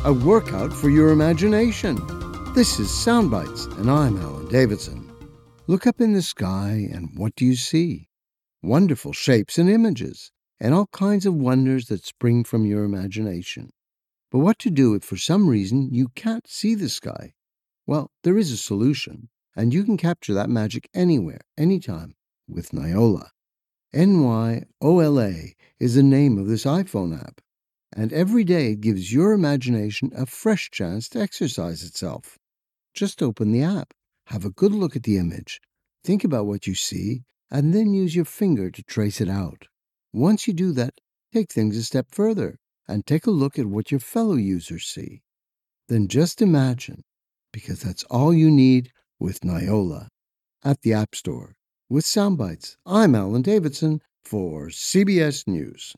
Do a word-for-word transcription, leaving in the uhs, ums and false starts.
a workout for your imagination. This is Soundbites, and I'm Alan Davidson. Look up in the sky, and what do you see? Wonderful shapes and images, and all kinds of wonders that spring from your imagination. But what to do if for some reason you can't see the sky? Well, there is a solution, and you can capture that magic anywhere, anytime, with Nyola. N Y O L A is the name of this iPhone app, and every day it gives your imagination a fresh chance to exercise itself. Just open the app, have a good look at the image, think about what you see, and then use your finger to trace it out. Once you do that, take things a step further and take a look at what your fellow users see. Then just imagine, because that's all you need with Nyola. At the App Store. With Soundbites, I'm Alan Davidson for C B S News.